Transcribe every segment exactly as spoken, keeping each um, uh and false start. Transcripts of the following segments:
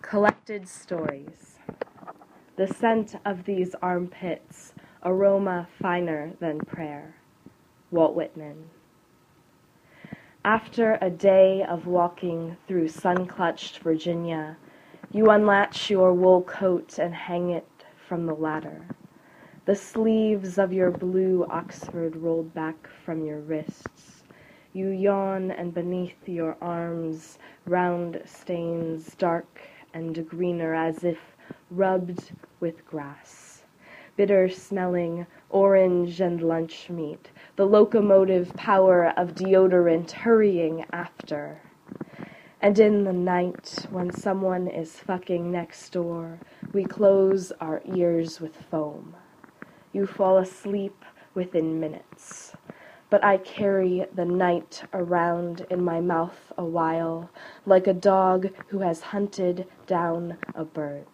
Collected stories. The scent of these armpits, aroma finer than prayer. Walt Whitman. After a day of walking through sun-clutched Virginia, you unlatch your wool coat and hang it from the ladder. The sleeves of your blue Oxford rolled back from your wrists. You yawn, and beneath your arms, round stains dark and greener as if rubbed with grass. Bitter-smelling orange and lunch meat, the locomotive power of deodorant hurrying after. And in the night, when someone is fucking next door, we close our ears with foam. You fall asleep within minutes. But I carry the night around in my mouth a while, like a dog who has hunted down a bird.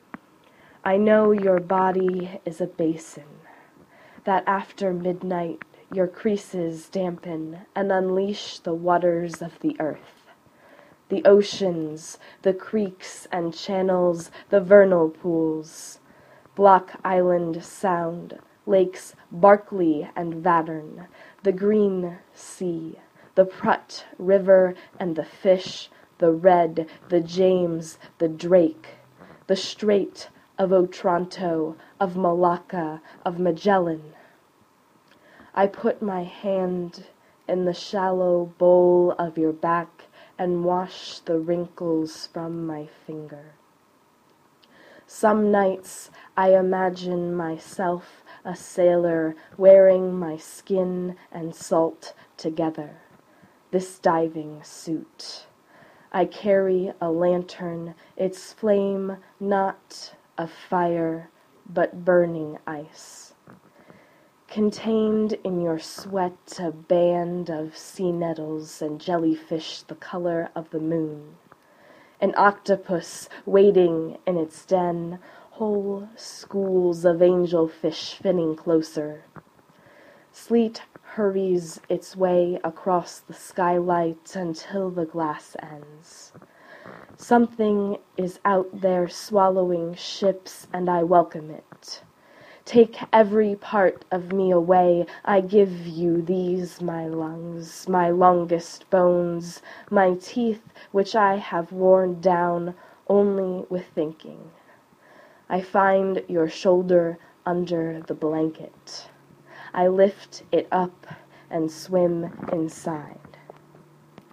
I know your body is a basin, that after midnight your creases dampen and unleash the waters of the earth. The oceans, the creeks and channels, the vernal pools, Block Island Sound, Lakes Barkley and Vattern, the Green Sea, the Prut River and the fish, the Red, the James, the Drake, the Strait of Otranto, of Malacca, of Magellan. I put my hand in the shallow bowl of your back and wash the wrinkles from my finger. Some nights I imagine myself a sailor wearing my skin and salt together, this diving suit. I carry a lantern, its flame not of fire, but burning ice. Contained in your sweat a band of sea nettles and jellyfish the color of the moon. An octopus waiting in its den, whole schools of angelfish finning closer. Sleet hurries its way across the skylight until the glass ends. Something is out there swallowing ships, and I welcome it. Take every part of me away, I give you these my lungs, my longest bones, my teeth which I have worn down only with thinking. I find your shoulder under the blanket. I lift it up and swim inside.